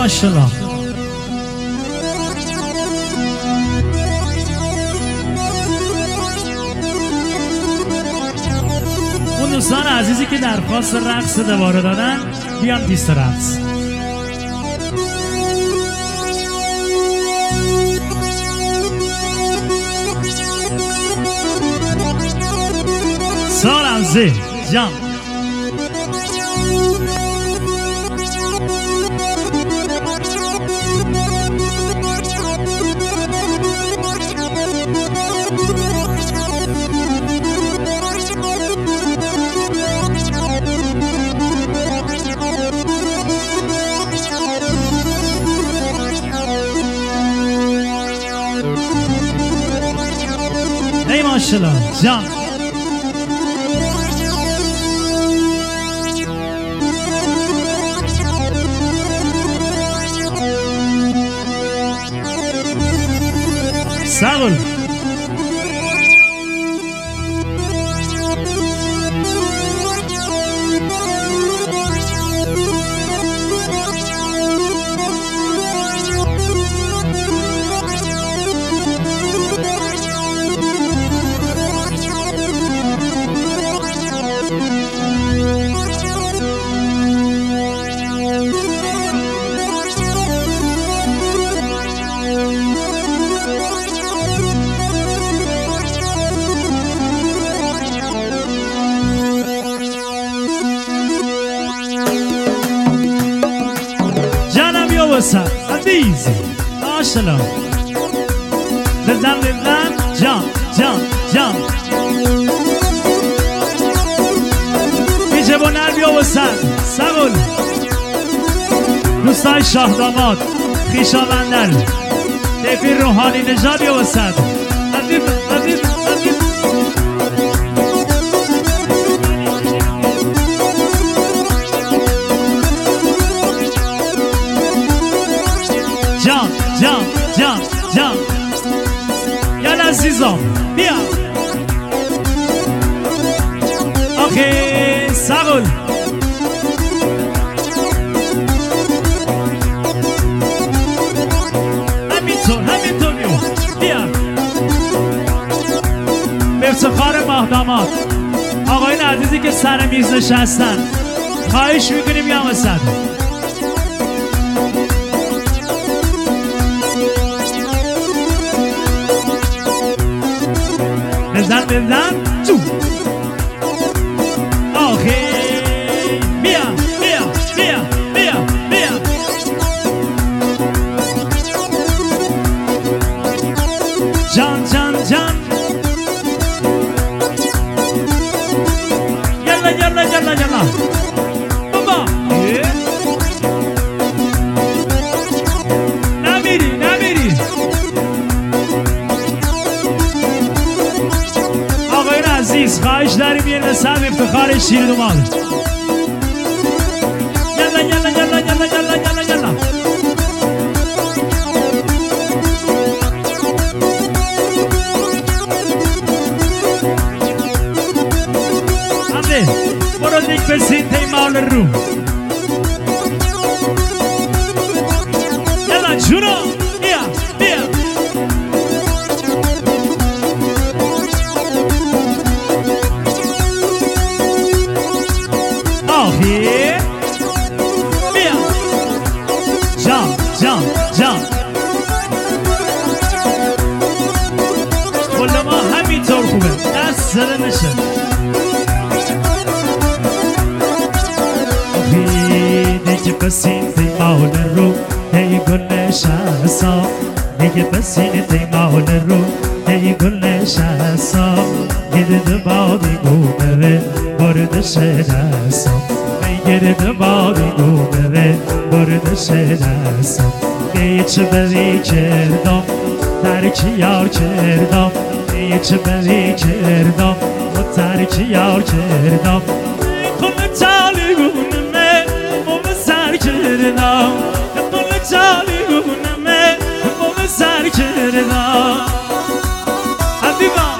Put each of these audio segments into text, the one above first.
ماشاءالله. اون دوستان عزیزی که درخواست رقص دوباره دادن بیان پیست رقص. سالم زی جام ای ماشاءالله جام ساغل وسط عزیز ماشاءالله لذن جان جان جان میجه با نر بیا وسط سقل دوستای شاه داماد خویشاوندر دفیر روحانی نژاد بیا وسط عزیز عزیز عزیز جان جان جان جان یا عزیزم بیا اوکی سقل همینطور بیا به افتخار ماهداماد آقایون عزیزی که سر میز نشستن خواهش میکنیم بیام وسط بزن تو آخه بیا بیا بیا بیا بیا جان جان جان یلا یلا یلا یلا بابا نمیری عزیز خواهش داریم یه نسب افتخار شیر دوماد یلا یلا یلا یلا یلا یلا یلا همه برو دیگ بسید تیمال رو یلا جونو بیا بیا آخی بیا جان جان جان کل ما همینطور خوبه دست زده نشه آخی دیگه پسین دیمال رو ای گل نشستا دیگه پسین دیمال رو ای گل نشستا گرد بادی گونه برد شدستم گرد بادی گونه برد شدستم هیچ بری کردم ترک یار کردم هیچ بری کردم و ترک یار کردم کل چالی گونه مم سر کردم کل چالی گونه مم سر کردم حبیبم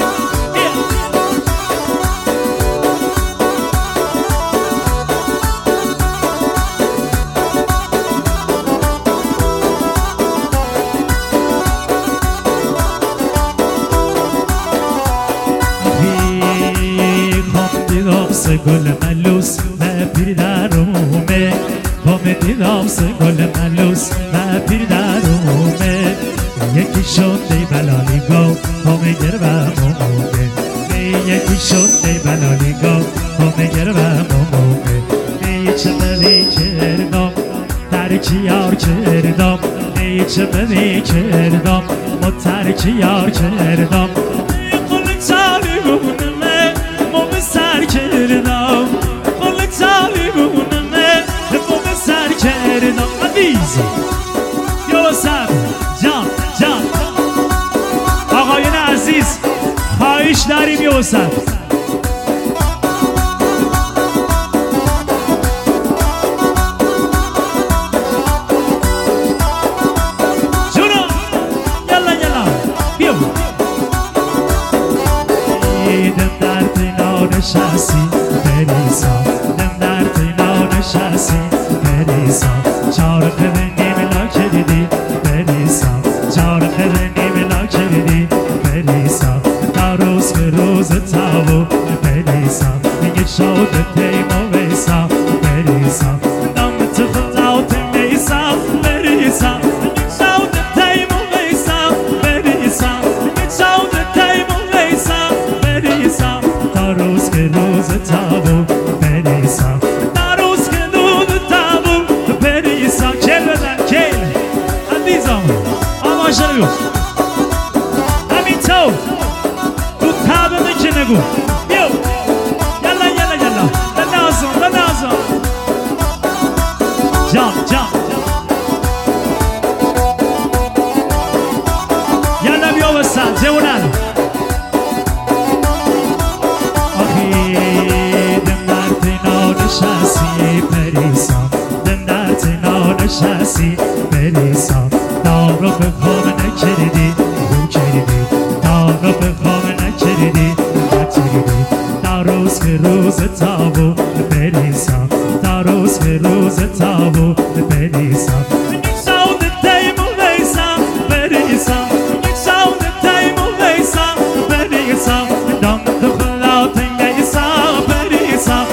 پیر درومه بام دیدم سگل ملوس و پیر درومه یکی شد دی بلالی گو بام گر و مومه یکی شد دی بلالی گو بام گر و مومه چمه کردم ترکی یار کردم چمه کردم ما ترکی یار کردم قل طالبونمه ما به سر کردم قل طالبونمه ما به سر کردم عزیز یا سب جان جان آقایان عزیز خواهش داریم یا سب نشستی بریسا دم در تینا نشستی بریسا چار خرنی ملا کردی بریسا چار خرنی ملا کردی بریسا تا روز که روز تاو بریسا میگه شود تیما ویسا بریسا دم تو خدا تیمیسا بریسا میگه شود تیما ویسا بریسا میگه شود تیما ویسا بریسا روز که روز تابو بریسا روز که روز تابو بریسا کل بدن کل عزیزم آمان شنگو همین تو تو تابه نکه نگو بیو یلا یلا یلا بنازم بنازم جان جان یلا بیو بسن جونن نشستی بریسا دم در تینا نشستی بریسا دام رو به خواب نکردی رو کردی دام رو به خواب نکردی نکردی تا روز که روز تابو بریسا تا روز که روز تابو بریسا یک شاود تیمو بیسا بریسا یک شاود تیمو بیسا بریسا دام تو خدا تنگیسا بریسا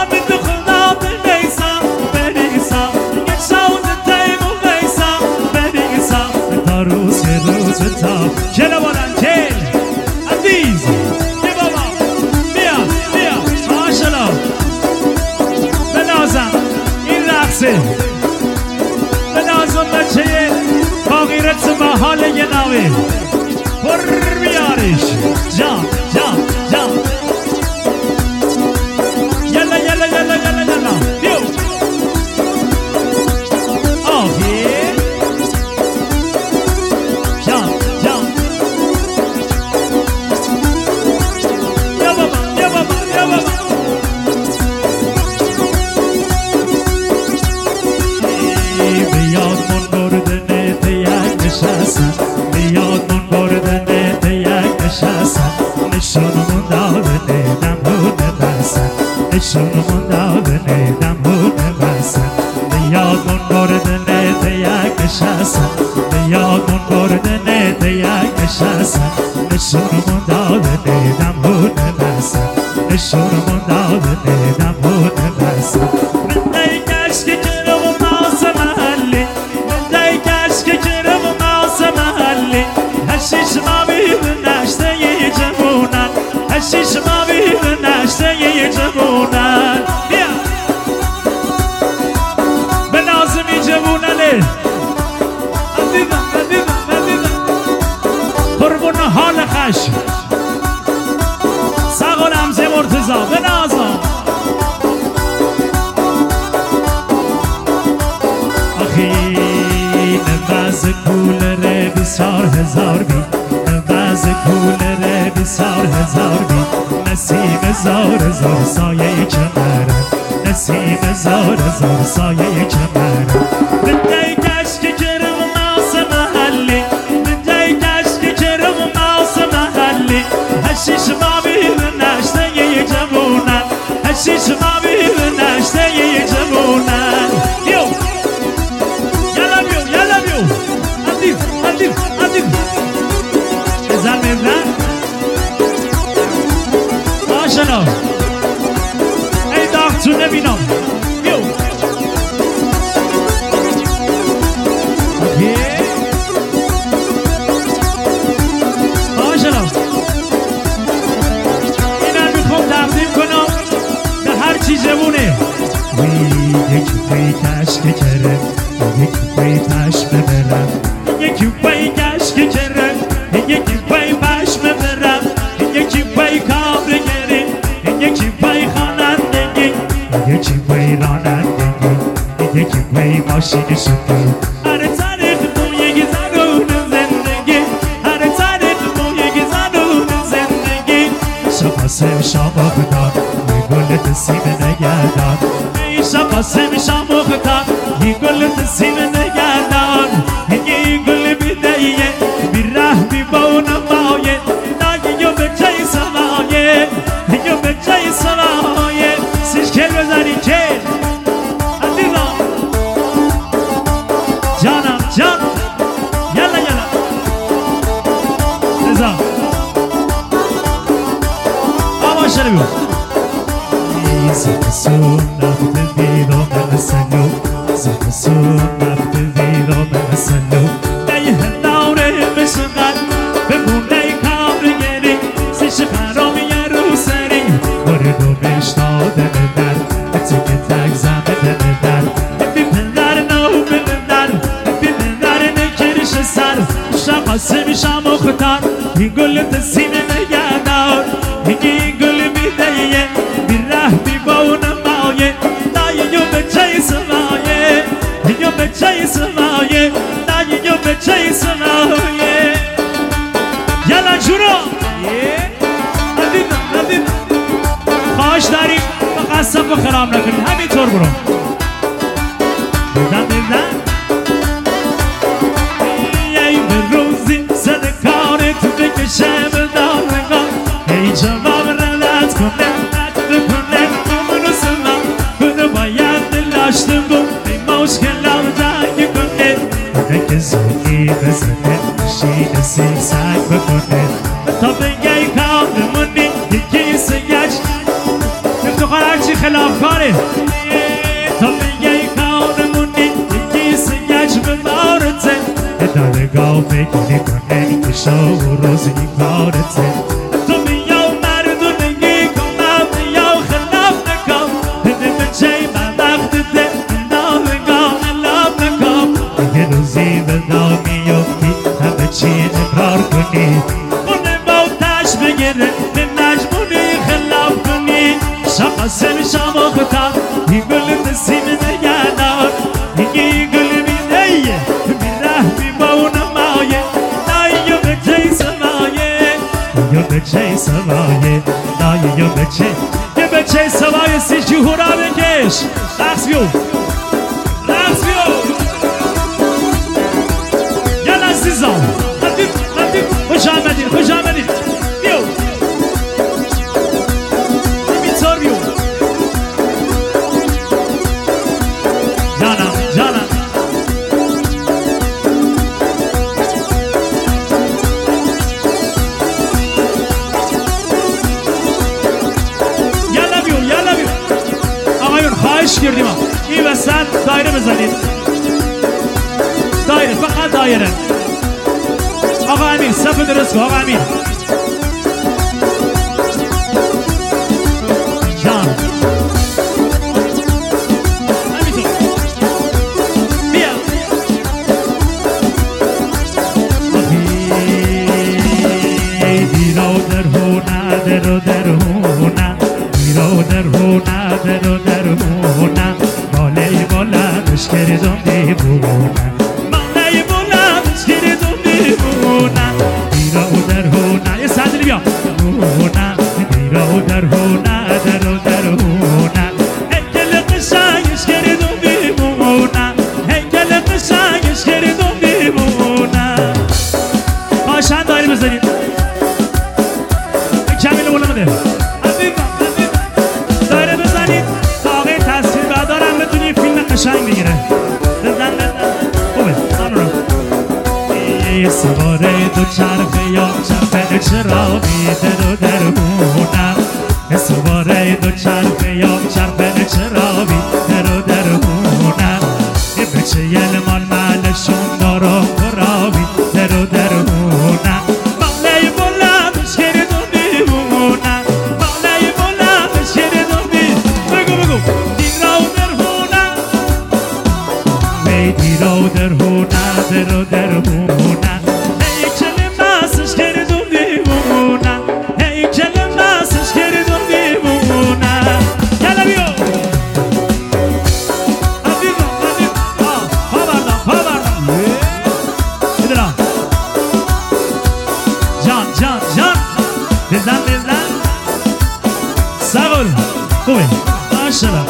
چلا بارن کل عزیز بی بابا بیا بیا ماشالله بنازم این رقصه بنازم بچه باقیرت با حال یه ناوی پر بیارش جان جان جان یلا یلا یلا یلا یلا بیو آخی بیاد من بردن دیگ نشستن نشونمون دادن دمونه بسن نشونمون دادن دمونه بسن بیاد من بردن دیگ نشستن بیاد من بردن دیگ نشستن نشونمون دادن دمونه بسن نشونمون دادن دمونه بسن من دیگش که جنوب ماس محلی من دیگش که جنوب ماس محلی هشیش ما بیب نشته یه جمونن هشیش ما بیب نشته یه جمونن بیا به نازمی جموننه عزیزم عزیزم عزیزم قربون حال خش ساقل همزه مرتضا به نازم نفس کولر بسیار هزار بی نفس کولر بسیار هزار بی نسیم زار زار سایه کمرم نسیم زار زار سایه کمرم بندی کشک کرم ماس محلی بندی کشک کرم ماس محلی هشیش ما بیب نشته یه جمونن هشیش ما بیب نشته یه جمونن ازال میبنن ماشالله ای داغ تو نبینم یکی پای کشک کره یکی پای پشم برم یکی پای کشک کره یکی پای پشم برم یکی پای کابر گری یکی پای خوانندگی یکی پای رانندگی یکی پای ماشین شکر هر تاریخ تو یکی زنون زندگی هر تاریخ تو یکی زنون زندگی شباسم شام خدا گل سینه نگردان ای شباسم شام خدا گل سینه نگردان این گل بیدیه بی ره بی بون مایه ناگیو به جای سمایه یو به جای سمایه سیش کل بزنی کل عزیزان جانم جان یلا یلا رضا آماشه بیو زمستون نبود بیرام مسلو زمستون نبود بیرام مسلو نیه نوره بشغل بمونه کابر گری سیش خرامی رو سری وارد و بشتاده بدر تیک تک زمه بدر بی پدر نو بدر بی پدر نکرش سر شماسه میشم و خطر این گل تسینه نگردار این گل بیدیه بی ره بی بون مایه نایه به جای سمایه یو به جای سمایه نایه به جای سمایه یلا جورا عدید خواهش داریم فقط صف خراب نکنیم همینطور برو بدن ای به روزی سر کارت بکشه بدان نگاه ای جواب ردت کنه داشتم ای مشکلم جنگ کنه که زودی بزنه شین سیب سنگ بکنه تا بگی کامرمونی یکی سیج افتخار هرچی خلاف کاره تا بگی کامرمونی یکی سیج به بارته دارگاه بگیری کنه که شو روزی کارته تو بیاو مردونگی کنم بیاو خلاف نکن بده به جای من روزی به داغ میفتی همه چی اقرار کنی خونه با تش بگیره به مجمونی خلاف کنی شماسه شام و خطا این گل نسیم نگردار این گل بیدیه بی ره بی بون مایه نایه به جای سمایه یو به جای سمایه نایه یو به جای سمایه سی جهورا بکش رقص بیو رقص بیو عزیزان حدید خوش آمدید بیو بیتار بیو جانم یلا بیو آقایون خواهش کردیم این وسط دایره بزنید دایره فقط دایره آقا امین صف درست کن آقا امین جان همینطور بیا دیرو در هونه درو در هونه دیرو در هونه درو در هونه باله بلندش کردم دیوونه باله بلندش کردم دیوونه دیرو در هونه یه صدری بیا هونه دیرو در هونه درو در هونه هنگل قشنگش کردم دیوونه هنگل قشنگش کردم دیوونه خواهشن داری بزنید کمیل بولا بده داره بزنید تا آقای تصویر بردارم بتونی فیلم قشنگ بگیره بزن خوبه همون یه سواره دو چرخه یا چرخه چرا بیده رو در هونم یه سواره دو چرخه یا چرخه چرا بیده رو در هونم یه بچه یه مال محلشون دارم برا بیده رو در هونم ماله بلندش کردم دیوونم ماله بلندش کردم دیوونم بگو دین را در هونم بیرو در هونه درو در هونه هی کلمه سش کرد و دیوونه هی کلمه سش کرد و دیوونه یلا بیو حبیب پا بردم بدرم جان بزن سقل خوبه ماشالله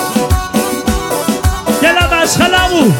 یلا مشغلمو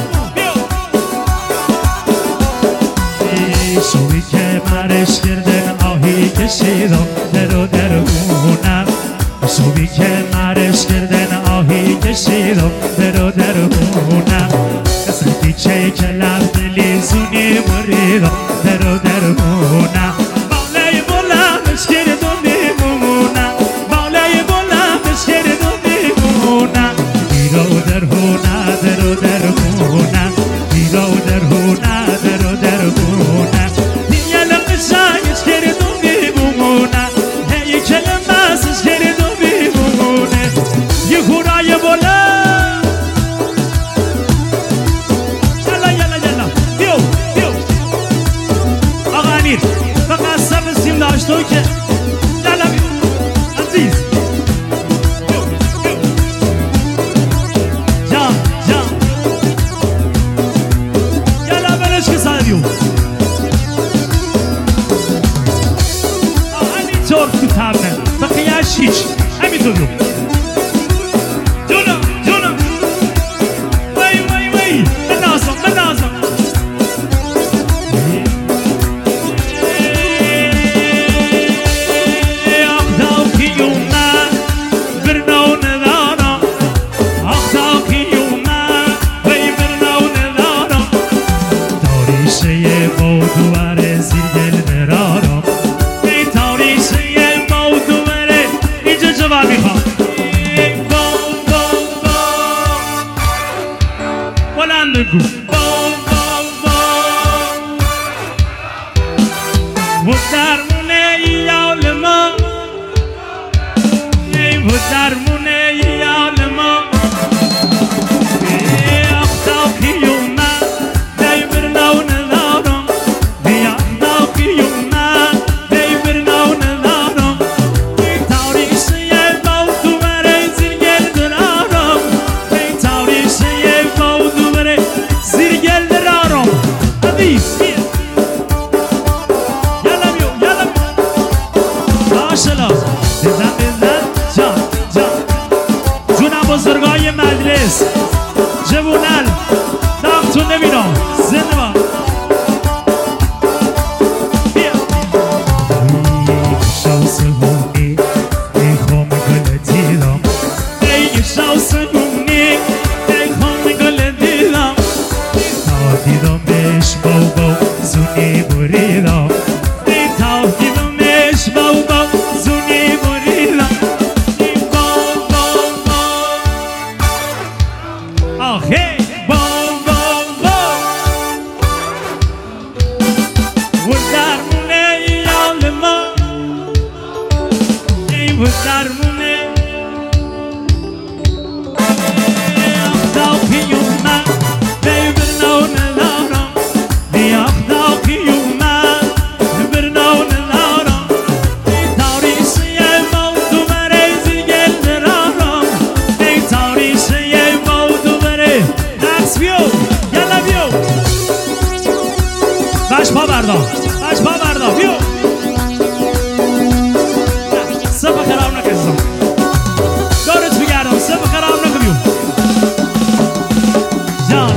شوی که مرش کردن آهی کشیدم درو درونم شوی که مرش کردن آهی کشیدم درو درونم قسمتی چه کلم دلی زونی مریدم درو درونم مولای بلندش کردم دیمونم مولای بلندش کردم دیمونم بیرو درونه درو درونم بیرو درونه درو درونم تو که یلا عزیز جان یلا بلش که سایدیو همینطور تو تبنه بقیهش هیچ همینطور رو جونم وی بنازم بزرگای مجلس جوونل دامتون نبینم زنده با بیا شاوس هونی ایخوام گل دیدم ای شاوس هونی ایخوام گل دیدم تا دیدم بش باو زونی بریدم تا دیدم بش باو زونی بریدم hey, boom, boom, boom. Darmune yalma, ey bu darmune. Dağıyuma, bir navne lara, diyak dağıyuma, bir navne lara. Tarihsiye mavdu merezi geldi lara, ey tarihsiye mavdu merezi. Vio, yalla vio. Baş pa barda, vio. Sabah خراب نکردم. دورت بگردم، sabah خراب نکنیم. جان.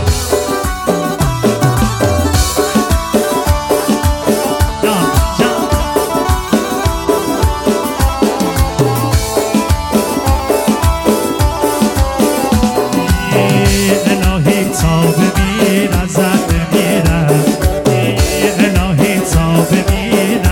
الهی تاب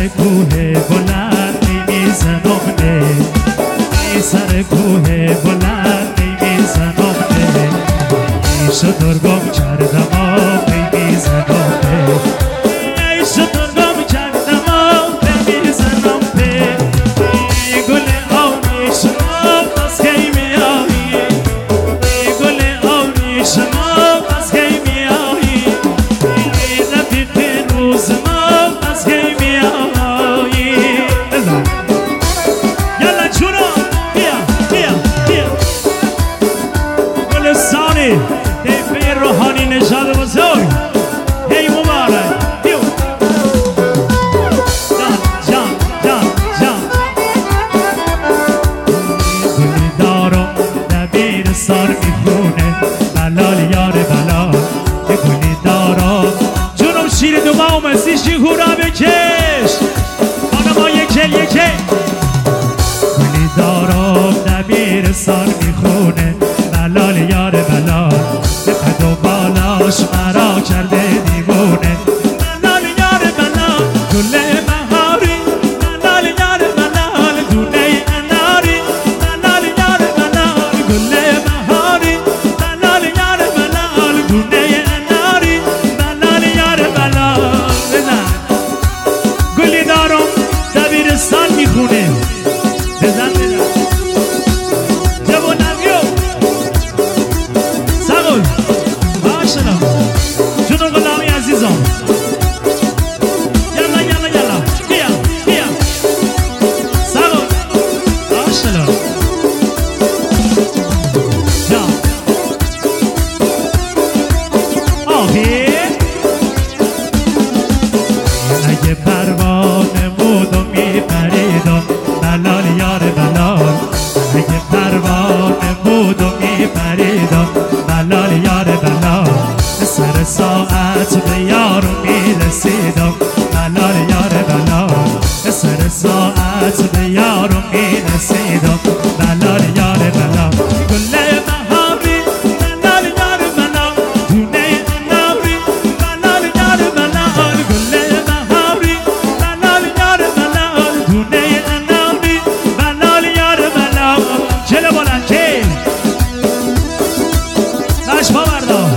سر کوه بلند میزنم نه ای سر کوه بلند میزنم نه ای شترگم کردم آب میزنم نه ای شترگم کردم آب میزنم نه ای گل آونی شما پس کی میایی ای گل آونی شما پس کی میایی ای رفیق روز ما پس کی میایی یلا چورا بیا بیا بیا گلستانی دیپه روحانی نژاد بزرگ هی مبارک بیو جان جان جان جان گلی دارم دبیرستان میخونه بلال یار بلال گلی دارم جونم شیر دوما و مسی شیخورا بکش خانما یکل یکل گلی دارم دبیرستان میخونه بلال یار بلال به قد و بالاش مرا کرده دیوونه بلال یار بلال گل بهاری بلال یار بلال دونه اناری بلال یار بلال گل بهاری بلال یار بلال دونه اناری بلال یار بلال بزن گلی دارم دبیرستان میخونه بزن بزن جوانمیو سگل باشنم جنو غلامی عزیزم یلا یلا یلا بیا بیا سگل باشنم جا آهی اگه پروانه بودم میپریدم بلال یار بلال اگه پروانه بودم میپریدم بلال یار بلال سر ساعت به یارو میرسیدم بلال یار بلال سر ساعت به یارو میرسیدم بلال یار بلال گل بهاری بلال یار بلال دونه اناری بلال یار بلال گل بهاری بلال یار بلال دونه اناری بلال یار بلال چله بلند که باش باوردا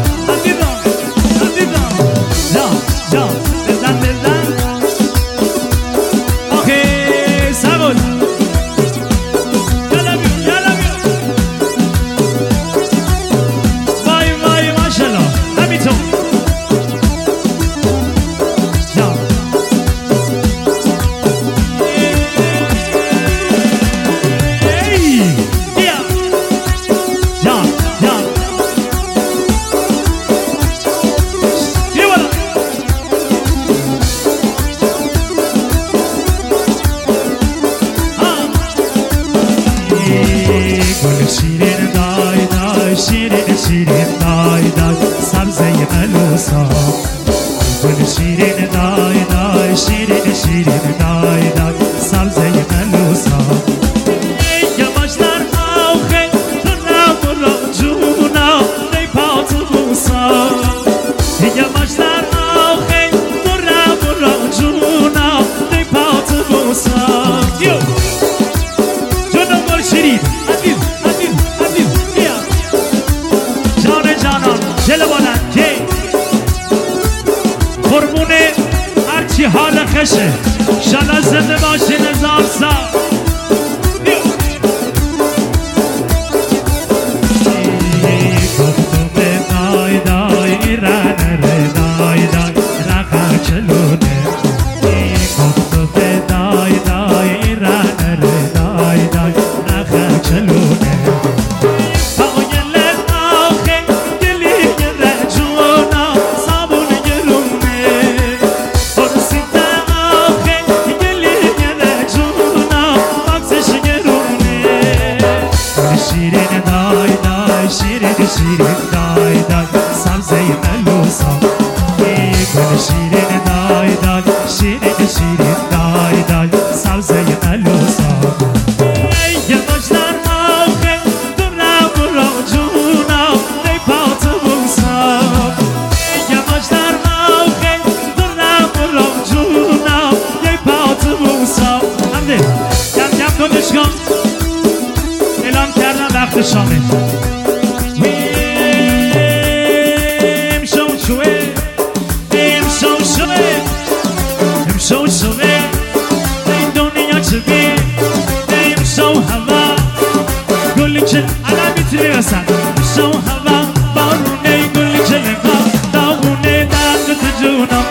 دیدم جا بزن بزن آخه سگل یلا بیو وای وای ماشالله همینطور جا ای بیا جا گل شیرین دای دای شیرین شیرین دای دای سبزه ملوسا گل شیرین دای دای شیرین شیرین دای دای سبزه ملوسا ای یماشتر آخه تو نبرا جونا ای پاتو موسا ای یماشتر آخه تو نبرا جونا ای پاتو موسا جونم گل شیرین عزیز بیا جان جانان دل بلند که قربونه هرچی حال خشه شالا زنده باشی نظام سا گفتم دای دای رنه دای دای رقا چلونه گفتم دای دای رنه دای دای رقا چلونه شیرین دای دای سبزه ملوسا گل شیرین دای دای شیرین دای دای سبزه ملوسا ای یماشتر آخه تو نبرا جونا ای پاتو موسا ای یماشتر آخه تو نبرا جونا ای پاتو دست شامه امشو شوه امشو شوه امشو شوه این دنیا چه بی امشو هوا گلی که الان میتونی بسن امشو هوا بارونه گلی که لگا داغونه دست جونم